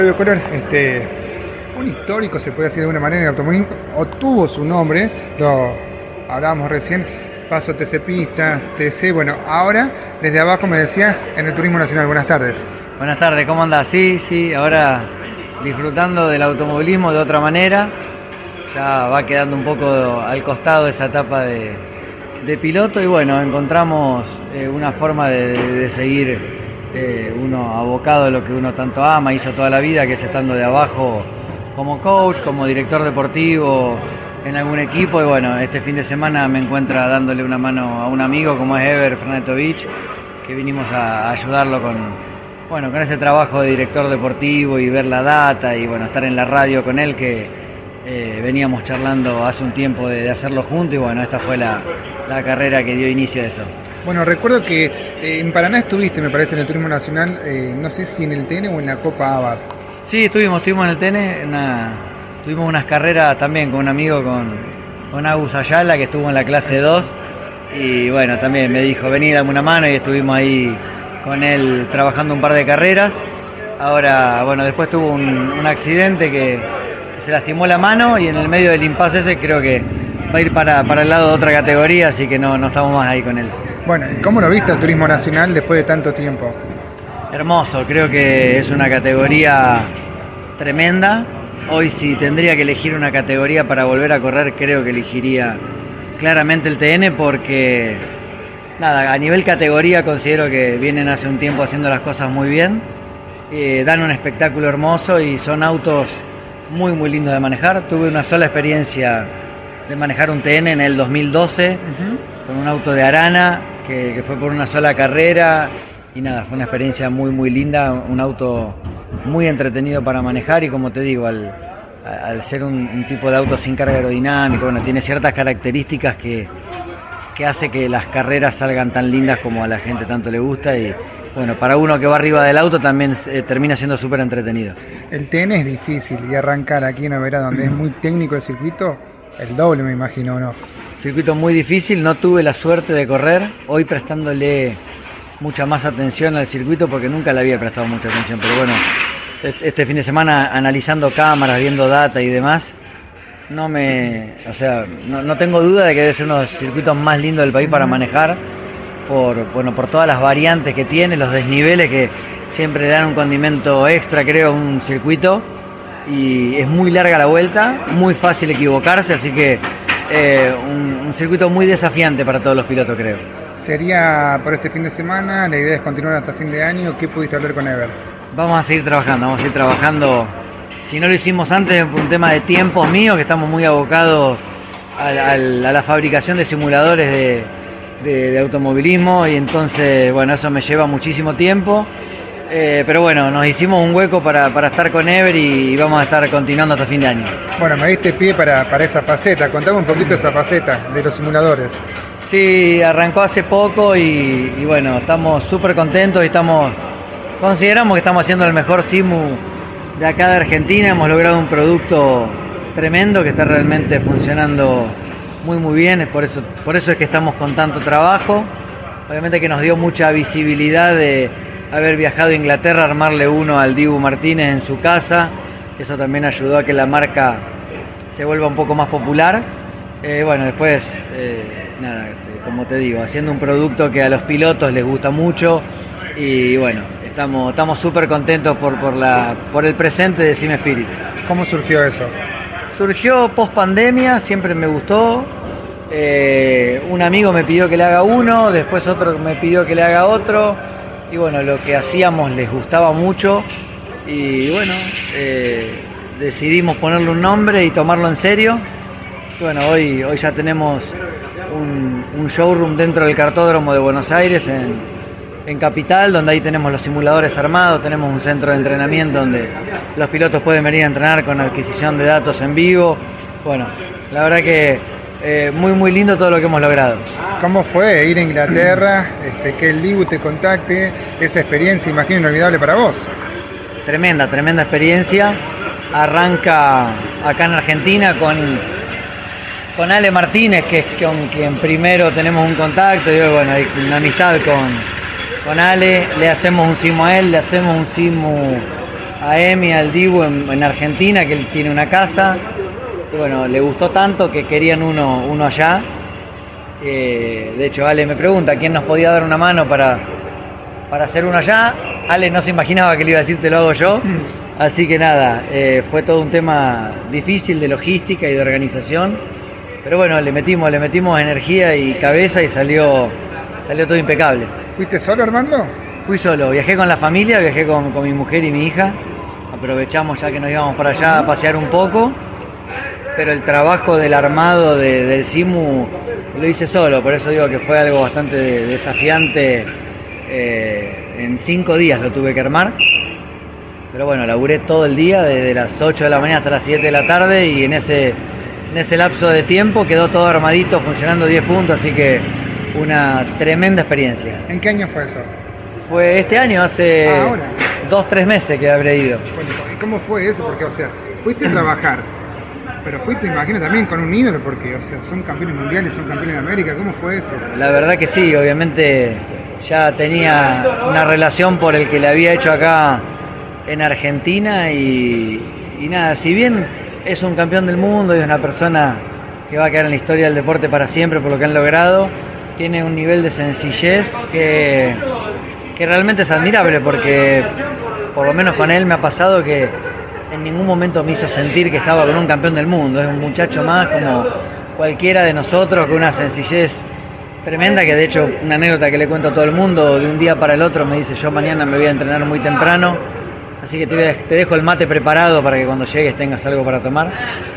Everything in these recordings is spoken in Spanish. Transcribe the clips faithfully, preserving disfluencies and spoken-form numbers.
Fabio Color, este, un histórico se puede decir de alguna manera en el automovilismo, obtuvo su nombre, lo hablábamos recién, Paso T C Pista, T C, bueno, ahora desde abajo me decías en el Turismo Nacional. Buenas tardes. Buenas tardes, ¿cómo andás? Sí, sí, ahora disfrutando del automovilismo de otra manera, ya va quedando un poco al costado esa etapa de, de piloto y bueno, encontramos eh, una forma de, de, de seguir eh, uno abocado a lo que uno tanto ama, hizo toda la vida, que es estando de abajo como coach, como director deportivo en algún equipo y bueno, este fin de semana me encuentra dándole una mano a un amigo como es Ever Fernetovich, que vinimos a, a ayudarlo con, bueno, con ese trabajo de director deportivo y ver la data y bueno, estar en la radio con él que eh, veníamos charlando hace un tiempo de, de hacerlo juntos y bueno, esta fue la, la carrera que dio inicio a eso. Bueno, recuerdo que eh, en Paraná estuviste, me parece, en el Turismo Nacional, eh, no sé si en el T N o en la Copa ABAT. Sí, estuvimos, estuvimos en el T N, una, tuvimos unas carreras también con un amigo, con, con Agus Ayala, que estuvo en la clase dos, y bueno, también me dijo, vení, dame una mano, y estuvimos ahí con él trabajando un par de carreras. Ahora, bueno, después tuvo un, un accidente que, que se lastimó la mano, y en el medio del impasse ese creo que va a ir para, para el lado de otra categoría, así que no, no estamos más ahí con él. Bueno, ¿cómo lo viste el Turismo Nacional después de tanto tiempo? Hermoso, creo que es una categoría tremenda. Hoy si tendría que elegir una categoría para volver a correr, creo que elegiría claramente el T N porque, nada, a nivel categoría considero que vienen hace un tiempo haciendo las cosas muy bien, eh, dan un espectáculo hermoso y son autos muy muy lindos de manejar. Tuve una sola experiencia de manejar un T N en el dos mil doce, uh-huh. con un auto de Arana, que, que fue por una sola carrera y nada, fue una experiencia muy muy linda, un auto muy entretenido para manejar y como te digo, al, al ser un, un tipo de auto sin carga aerodinámica, bueno, tiene ciertas características que, que hace que las carreras salgan tan lindas como a la gente tanto le gusta y bueno, para uno que va arriba del auto también eh, termina siendo súper entretenido. El T N es difícil y arrancar aquí en Oberá, donde es muy técnico el circuito, el doble me imagino, ¿no? Circuito muy difícil, no tuve la suerte de correr, hoy prestándole mucha más atención al circuito porque nunca le había prestado mucha atención, pero bueno, este fin de semana analizando cámaras, viendo data y demás, no me, o sea, no, no tengo duda de que debe ser uno de los circuitos más lindos del país para manejar, por, bueno, por todas las variantes que tiene, los desniveles que siempre le dan un condimento extra, creo, a un circuito, y es muy larga la vuelta, muy fácil equivocarse, así que eh, un, un circuito muy desafiante para todos los pilotos, creo. ¿Sería por este fin de semana? ¿La idea es continuar hasta fin de año? ¿Qué pudiste hablar con Ever? Vamos a seguir trabajando, vamos a seguir trabajando. Si no lo hicimos antes, por un tema de tiempos míos, que estamos muy abocados a, a, a la fabricación de simuladores de, de, de automovilismo, y entonces, bueno, eso me lleva muchísimo tiempo. Eh, pero bueno, nos hicimos un hueco para, para estar con Ever y, y vamos a estar continuando hasta fin de año. Bueno, me diste pie para, para esa faceta. Contame un poquito de esa faceta de los simuladores. Sí, arrancó hace poco y, y bueno, estamos súper contentos y estamos, consideramos que estamos haciendo el mejor simu de acá de Argentina. Hemos logrado un producto tremendo que está realmente funcionando muy muy bien, por eso, por eso es que estamos con tanto trabajo. Obviamente que nos dio mucha visibilidad de haber viajado a Inglaterra, armarle uno al Dibu Martínez en su casa, eso también ayudó a que la marca se vuelva un poco más popular. Eh, bueno, después... Eh, Nada, como te digo, haciendo un producto que a los pilotos les gusta mucho y bueno, estamos estamos súper contentos por, por, la, por el presente de Sim Spirit. ¿Cómo surgió eso? Surgió post pandemia, siempre me gustó, eh, un amigo me pidió que le haga uno, después otro me pidió que le haga otro y bueno, lo que hacíamos les gustaba mucho y bueno, eh, decidimos ponerle un nombre y tomarlo en serio. Y bueno, hoy, hoy ya tenemos Un, un showroom dentro del cartódromo de Buenos Aires en, en Capital, donde ahí tenemos los simuladores armados, tenemos un centro de entrenamiento donde los pilotos pueden venir a entrenar con adquisición de datos en vivo. Bueno, la verdad que eh, muy muy lindo todo lo que hemos logrado. ¿Cómo fue ir a Inglaterra, este, que el Dibu te contacte, esa experiencia, imagino, inolvidable para vos? Tremenda, tremenda experiencia. Arranca acá en Argentina con... con Ale Martínez, que es con quien primero tenemos un contacto, y bueno, hay una amistad con, con Ale, le hacemos un simu a él, le hacemos un simu a Emi, al Dibu en, en Argentina, que él tiene una casa. Y bueno, le gustó tanto que querían uno, uno allá. Eh, de hecho, Ale me pregunta quién nos podía dar una mano para, para hacer uno allá. Ale no se imaginaba que le iba a decir te lo hago yo. Así que nada, eh, fue todo un tema difícil de logística y de organización. Pero bueno, le metimos, le metimos energía y cabeza y salió, salió todo impecable. ¿Fuiste solo, Armando? Fui solo, viajé con la familia, viajé con, con mi mujer y mi hija. Aprovechamos ya que nos íbamos para allá a pasear un poco. Pero el trabajo del armado de, del Simu lo hice solo, por eso digo que fue algo bastante desafiante. Eh, en cinco días lo tuve que armar. Pero bueno, laburé todo el día, desde las ocho de la mañana hasta las siete de la tarde, y en ese, en ese lapso de tiempo quedó todo armadito, funcionando diez puntos, así que una tremenda experiencia. ¿En qué año fue eso? Fue este año, hace ah, ahora. dos, tres meses que habré ido. Bueno, ¿y cómo fue eso? Porque, o sea, fuiste a trabajar, pero fuiste, imagino, también con un ídolo, porque, o sea, son campeones mundiales, son campeones de América, ¿cómo fue eso? La verdad que sí, obviamente ya tenía una relación por el que le había hecho acá en Argentina y, y nada, si bien es un campeón del mundo y es una persona que va a quedar en la historia del deporte para siempre por lo que han logrado, tiene un nivel de sencillez que, que realmente es admirable, porque por lo menos con él me ha pasado que en ningún momento me hizo sentir que estaba con un campeón del mundo. Es un muchacho más como cualquiera de nosotros, con una sencillez tremenda, que de hecho una anécdota que le cuento a todo el mundo, de un día para el otro me dice: yo mañana me voy a entrenar muy temprano, así que te, te dejo el mate preparado para que cuando llegues tengas algo para tomar.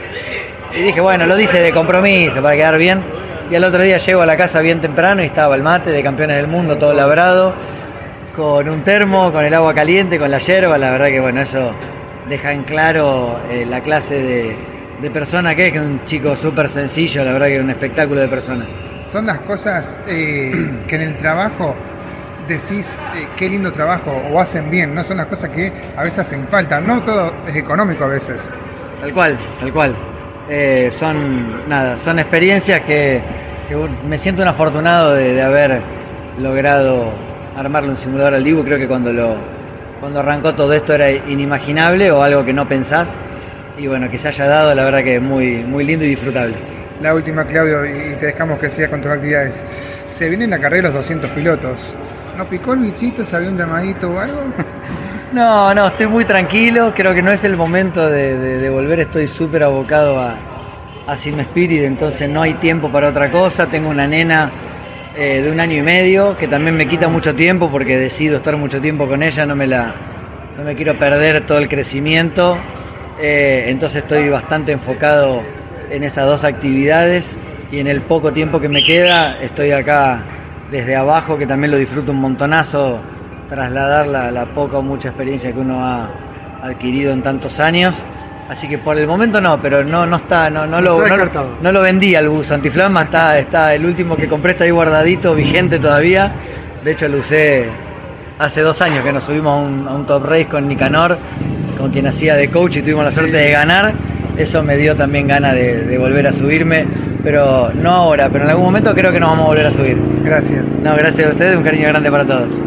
Y dije, bueno, lo dice de compromiso, para quedar bien. Y al otro día llego a la casa bien temprano y estaba el mate de campeones del mundo, todo labrado, con un termo, con el agua caliente, con la yerba. La verdad que bueno, eso deja en claro eh, la clase de, de persona que es, que es un chico súper sencillo, la verdad que es un espectáculo de persona. Son las cosas eh, que en el trabajo decís eh, qué lindo trabajo, o hacen bien, no son las cosas que a veces hacen falta, no todo es económico a veces. Tal cual, tal cual. Eh, son nada, son experiencias que, que me siento un afortunado de, de haber logrado armarle un simulador al Dibu. Creo que cuando lo cuando arrancó todo esto era inimaginable o algo que no pensás, y bueno, que se haya dado, la verdad que es muy, muy lindo y disfrutable. La última, Claudio, y te dejamos que sigas con tus actividades. Se viene la carrera de los doscientos pilotos. ¿No picó el bichito? ¿Se había un llamadito o algo? No, no, estoy muy tranquilo. Creo que no es el momento de, de, de volver. Estoy súper abocado a, a Sim Spirit, entonces no hay tiempo para otra cosa. Tengo una nena eh, de un año y medio que también me quita mucho tiempo, porque decido estar mucho tiempo con ella. No me, la, no me quiero perder todo el crecimiento. Eh, entonces estoy bastante enfocado en esas dos actividades, y en el poco tiempo que me queda estoy acá desde abajo, que también lo disfruto un montonazo, trasladar la, la poca o mucha experiencia que uno ha adquirido en tantos años. Así que por el momento no, pero no, no está, no, no, lo, no, no lo vendí al bus antiflama, está, está el último que compré, está ahí guardadito, vigente todavía. De hecho lo usé hace dos años que nos subimos a un, a un top race con Nicanor, con quien hacía de coach, y tuvimos la suerte de ganar. Eso me dio también ganas de, de volver a subirme, pero no ahora, pero en algún momento creo que nos vamos a volver a subir. Gracias. No, gracias a ustedes, un cariño grande para todos.